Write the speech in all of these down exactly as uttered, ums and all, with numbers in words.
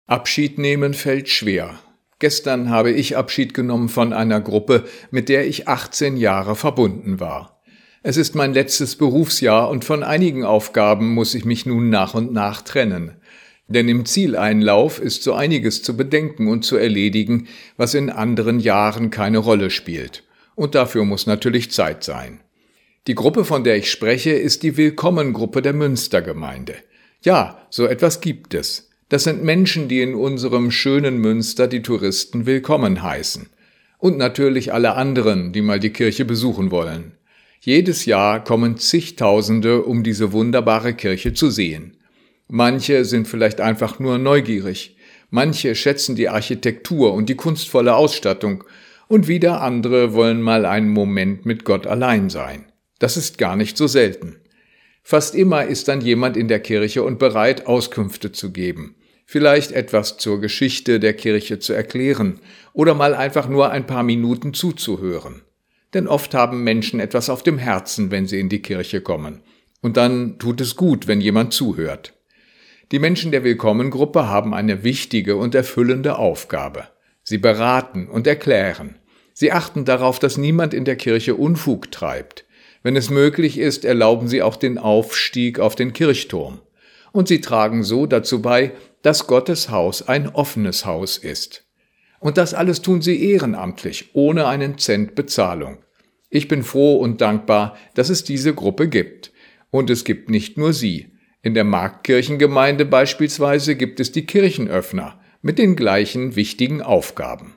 Abschied nehmen fällt schwer. Gestern habe ich Abschied genommen von einer Gruppe, mit der ich achtzehn Jahre verbunden war. Es ist mein letztes Berufsjahr und von einigen Aufgaben muss ich mich nun nach und nach trennen. Denn im Zieleinlauf ist so einiges zu bedenken und zu erledigen, was in anderen Jahren keine Rolle spielt. Und dafür muss natürlich Zeit sein. Die Gruppe, von der ich spreche, ist die Willkommengruppe der Münstergemeinde. Ja, so etwas gibt es. Das sind Menschen, die in unserem schönen Münster die Touristen willkommen heißen. Und natürlich alle anderen, die mal die Kirche besuchen wollen. Jedes Jahr kommen zigtausende, um diese wunderbare Kirche zu sehen. Manche sind vielleicht einfach nur neugierig. Manche schätzen die Architektur und die kunstvolle Ausstattung. Und wieder andere wollen mal einen Moment mit Gott allein sein. Das ist gar nicht so selten. Fast immer ist dann jemand in der Kirche und bereit, Auskünfte zu geben. Vielleicht etwas zur Geschichte der Kirche zu erklären oder mal einfach nur ein paar Minuten zuzuhören. Denn oft haben Menschen etwas auf dem Herzen, wenn sie in die Kirche kommen. Und dann tut es gut, wenn jemand zuhört. Die Menschen der Willkommengruppe haben eine wichtige und erfüllende Aufgabe. Sie beraten und erklären. Sie achten darauf, dass niemand in der Kirche Unfug treibt. Wenn es möglich ist, erlauben sie auch den Aufstieg auf den Kirchturm. Und sie tragen so dazu bei, dass Gottes Haus ein offenes Haus ist. Und das alles tun sie ehrenamtlich, ohne einen Cent Bezahlung. Ich bin froh und dankbar, dass es diese Gruppe gibt. Und es gibt nicht nur sie. In der Marktkirchengemeinde beispielsweise gibt es die Kirchenöffner mit den gleichen wichtigen Aufgaben.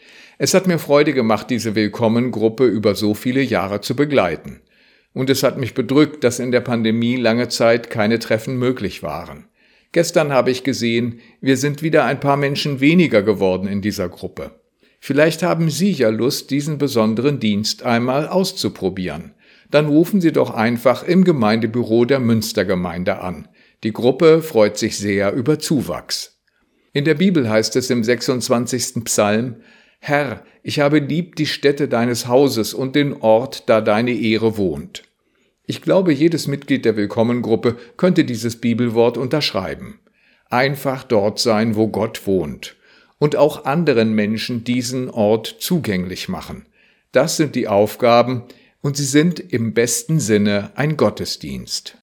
Es hat mir Freude gemacht, diese Willkommengruppe über so viele Jahre zu begleiten. Und es hat mich bedrückt, dass in der Pandemie lange Zeit keine Treffen möglich waren. Gestern habe ich gesehen, wir sind wieder ein paar Menschen weniger geworden in dieser Gruppe. Vielleicht haben Sie ja Lust, diesen besonderen Dienst einmal auszuprobieren. Dann rufen Sie doch einfach im Gemeindebüro der Münstergemeinde an. Die Gruppe freut sich sehr über Zuwachs. In der Bibel heißt es im sechsundzwanzigsten Psalm: Herr, ich habe lieb die Stätte deines Hauses und den Ort, da deine Ehre wohnt. Ich glaube, jedes Mitglied der Willkommengruppe könnte dieses Bibelwort unterschreiben. Einfach dort sein, wo Gott wohnt. Und auch anderen Menschen diesen Ort zugänglich machen. Das sind die Aufgaben, und sie sind im besten Sinne ein Gottesdienst.